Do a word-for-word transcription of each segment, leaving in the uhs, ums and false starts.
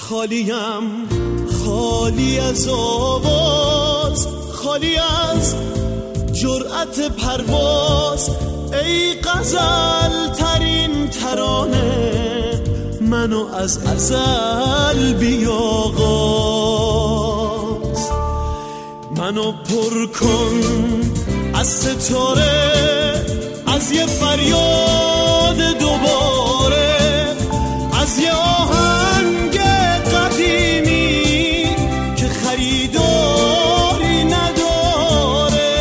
خالیم خالی از آواز، خالی از جرأت پرواز، ای غزل ترین ترانه منو از ازل بیاغاز. منو پر کن از ستاره، از یه فریاد دوباره، از یه آهنگ قدیمی که خریداری نداره.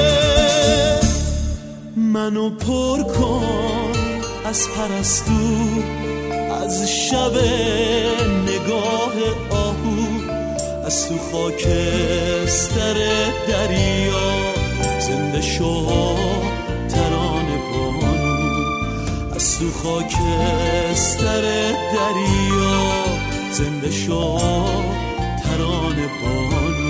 منو پر کن از پرستو، از شب نگاه آهو، از تو خاکستر دریا زنده شو ترانه بانو، از تو خاکستر دریا زنده شو ترانه بانو.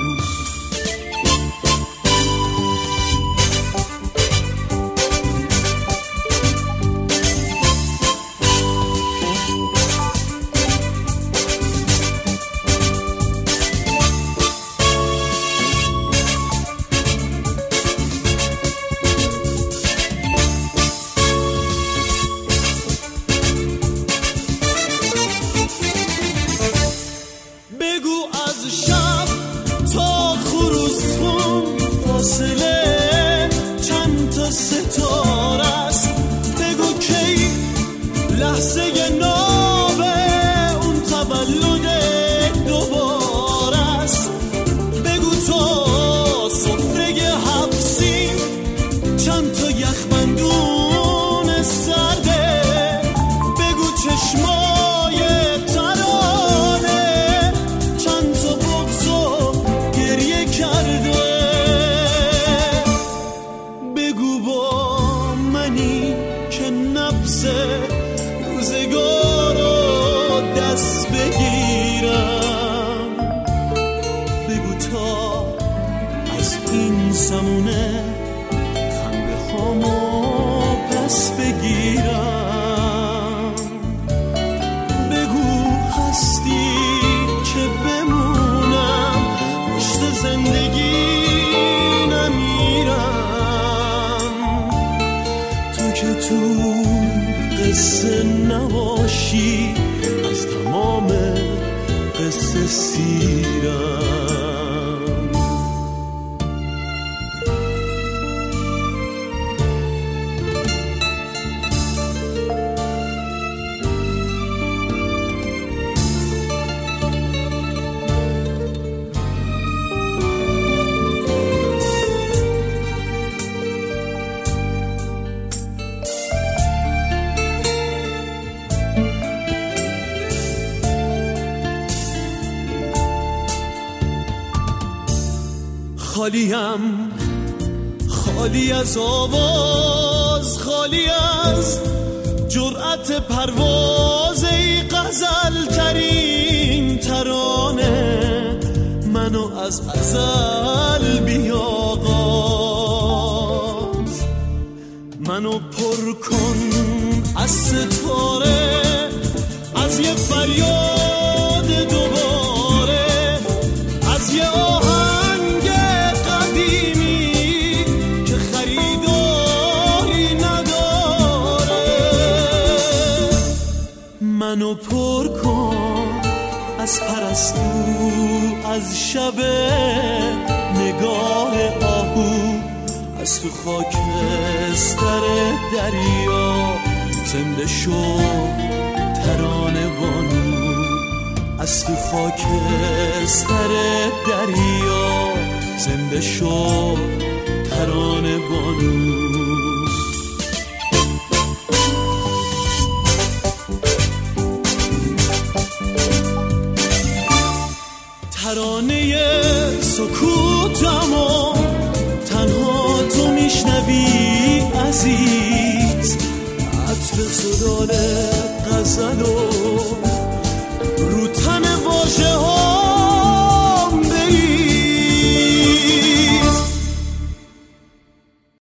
خالیم خالی از آواز، خالی از جرأت پرواز، ای غزل ترین ترانه منو از ازل بیاغاز. منو پر کن از ستاره، از یه فریاد دوباره، از یه آهنگ قدیمی که خریداری نداره. منو پر کن از پرستو، از شب نگاه آهو، از تو خاکستر دریا زنده شو ترانه بانو، از تو خاکستر دریا زنده شو ترانه بانو. ترانه سکوتمو تنها تو میشنوی عزیز، عطر زلال غزل و